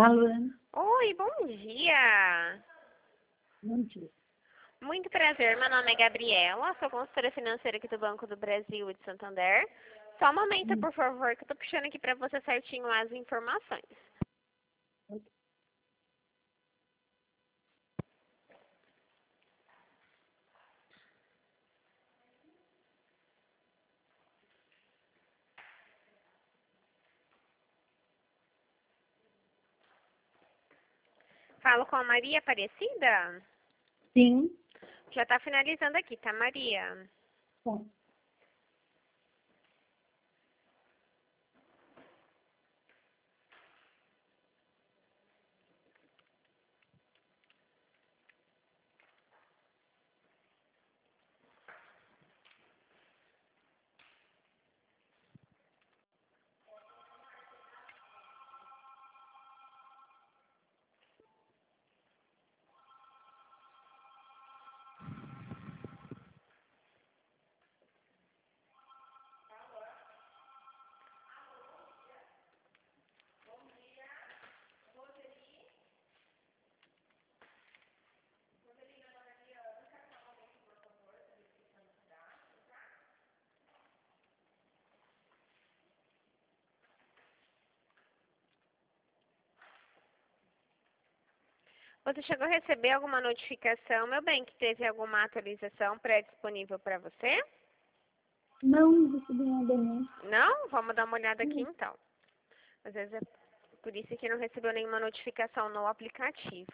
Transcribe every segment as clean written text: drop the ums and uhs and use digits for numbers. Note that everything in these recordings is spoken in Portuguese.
Alô? Oi, bom dia. Bom dia. Muito prazer, meu nome é Gabriela, sou consultora financeira aqui do Banco do Brasil e de Santander. Só um momento, por favor, que eu tô puxando aqui pra você certinho as informações. Falo com a Maria Aparecida? Sim. Já tá finalizando aqui, tá, Maria? Bom. Você chegou a receber alguma notificação, meu bem, que teve alguma atualização pré-disponível para você? Não recebi nada, não. Não? Vamos dar uma olhada aqui então. Às vezes é por isso que não recebeu nenhuma notificação no aplicativo.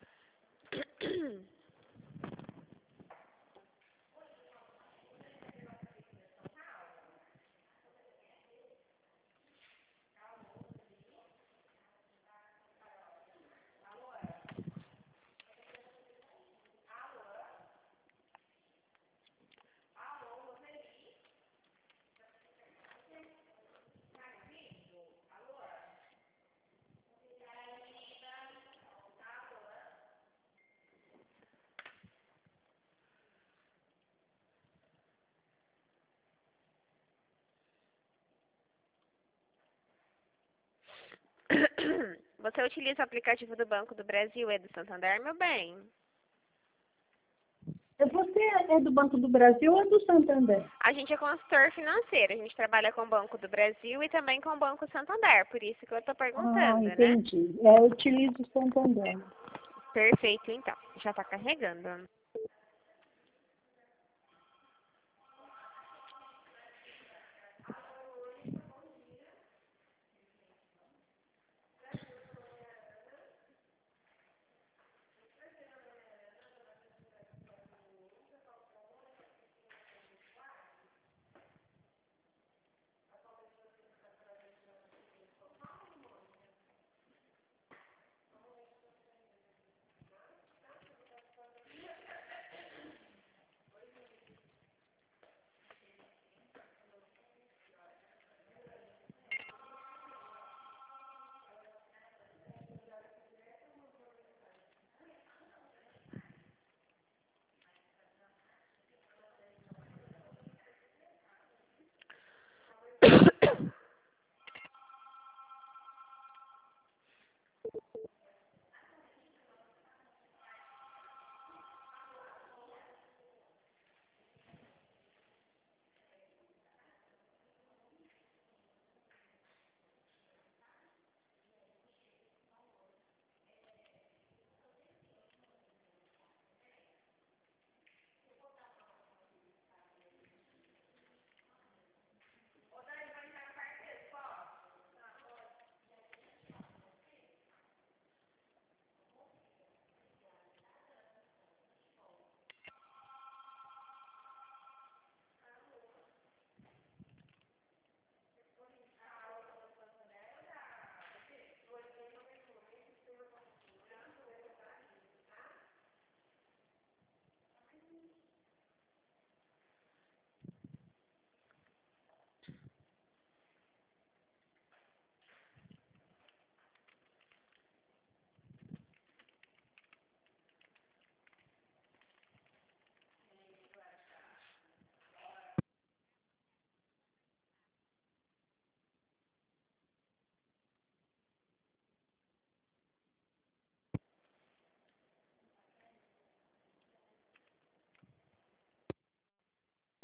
Você utiliza o aplicativo do Banco do Brasil e do Santander, meu bem? Você é do Banco do Brasil ou é do Santander? A gente é consultor financeiro, a gente trabalha com o Banco do Brasil e também com o Banco Santander, por isso que eu estou Ah, perguntando, né? entendi. Eu utilizo o Santander. Perfeito, então. Já está carregando.